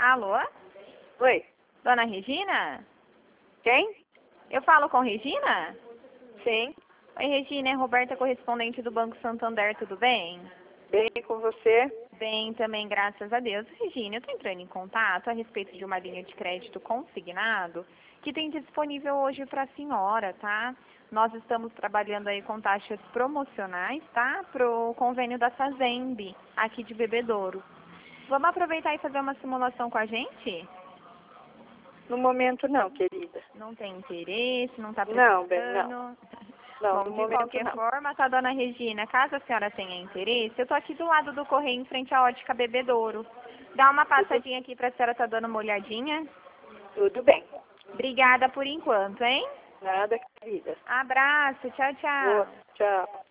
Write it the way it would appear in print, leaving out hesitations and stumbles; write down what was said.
Alô? Oi, Dona Regina? quem? Eu falo com Regina? Sim, Oi, Regina, é Roberta, correspondente do Banco Santander, tudo bem? bem com você? Bem, também, graças a Deus. Regina, eu estou entrando em contato a respeito de uma linha de crédito consignado que tem disponível hoje para a senhora, tá? Nós estamos trabalhando aí com taxas promocionais, tá? Pro convênio da Fazemb, aqui de Bebedouro. Vamos aproveitar e fazer uma simulação com a gente? No momento não, querida. Não tem interesse, não está Não, bem, não. precisando? Não, Bom, no de momento qualquer não. forma, tá, dona Regina, caso a senhora tenha interesse, eu tô aqui do lado do correio, em frente à ótica Bebedouro. Dá uma passadinha aqui pra senhora tá dando uma olhadinha. Tudo bem. Obrigada por enquanto, hein? Nada, querida. Abraço, tchau, tchau. Boa, tchau.